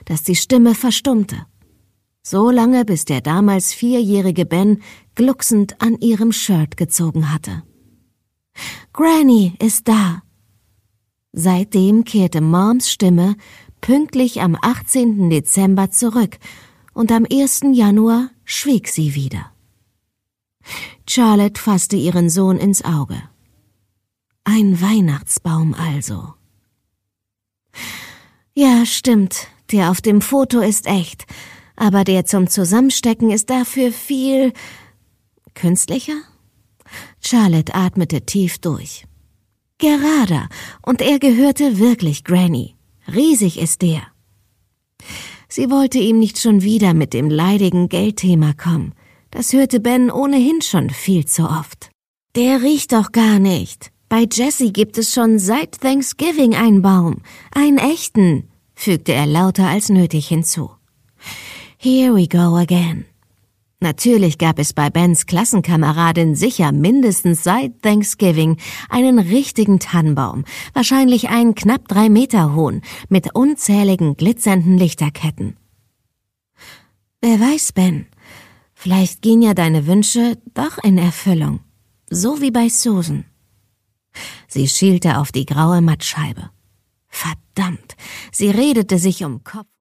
dass die Stimme verstummte. So lange, bis der damals 4-jährige Ben glucksend an ihrem Shirt gezogen hatte. »Granny ist da!« Seitdem kehrte Moms Stimme pünktlich am 18. Dezember zurück und am 1. Januar schwieg sie wieder. Charlotte fasste ihren Sohn ins Auge. Ein Weihnachtsbaum also. Ja, stimmt, der auf dem Foto ist echt, aber der zum Zusammenstecken ist dafür viel künstlicher? Charlotte atmete tief durch. Gerader, und er gehörte wirklich Granny. Riesig ist der. Sie wollte ihm nicht schon wieder mit dem leidigen Geldthema kommen. Das hörte Ben ohnehin schon viel zu oft. Der riecht doch gar nicht. Bei Jessie gibt es schon seit Thanksgiving einen Baum. Einen echten, fügte er lauter als nötig hinzu. Here we go again. Natürlich gab es bei Bens Klassenkameradin sicher mindestens seit Thanksgiving einen richtigen Tannenbaum, wahrscheinlich einen knapp 3 Meter hohen, mit unzähligen glitzernden Lichterketten. Wer weiß, Ben, vielleicht gehen ja deine Wünsche doch in Erfüllung, so wie bei Susan. Sie schielte auf die graue Mattscheibe. Verdammt, sie redete sich um Kopf